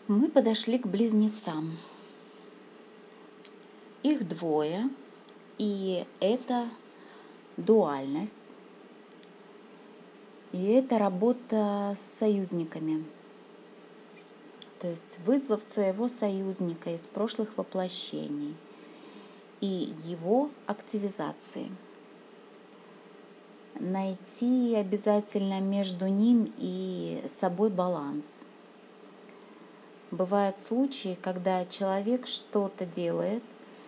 Мы подошли к близнецам. Их двое, и это дуальность, и это работа с союзниками. То есть вызвав своего союзника из прошлых воплощений и его активизации, найти обязательно между ним и собой баланс. Бывают случаи, когда человек что-то делает,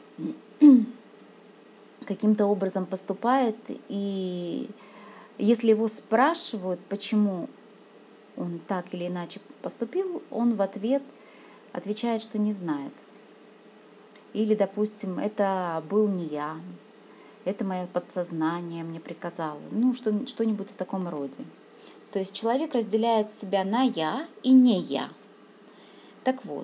каким-то образом поступает, и если его спрашивают, почему он так или иначе поступил, он в ответ отвечает, что не знает. Или, допустим, это был не я, это мое подсознание мне приказало. Что-нибудь в таком роде. То есть человек разделяет себя на я и не я. Так вот,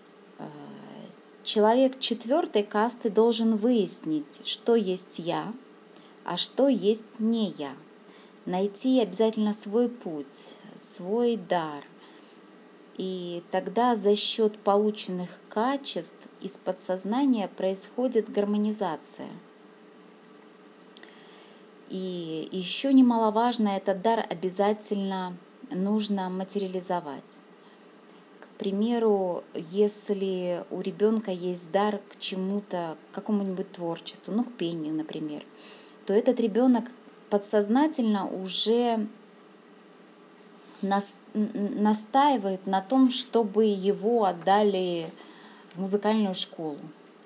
человек четвертой касты должен выяснить, что есть я, а что есть не я. Найти обязательно свой путь, свой дар. И тогда за счет полученных качеств из подсознания происходит гармонизация. И еще немаловажно, этот дар обязательно нужно материализовать. К примеру, если у ребенка есть дар к чему-то, к какому-нибудь творчеству, к пению, например, то этот ребенок подсознательно уже настаивает на том, чтобы его отдали в музыкальную школу.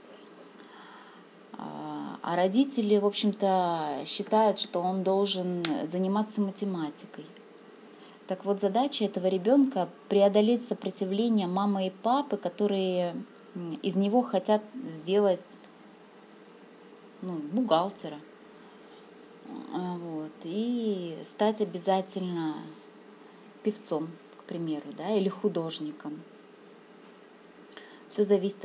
А родители, в общем-то, считают, что он должен заниматься математикой. Так вот, задача этого ребенка преодолеть сопротивление мамы и папы, которые из него хотят сделать бухгалтера. И стать обязательно певцом, к примеру, или художником. Все зависит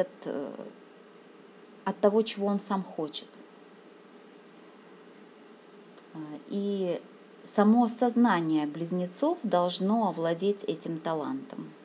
от того, чего он сам хочет. И само сознание близнецов должно овладеть этим талантом.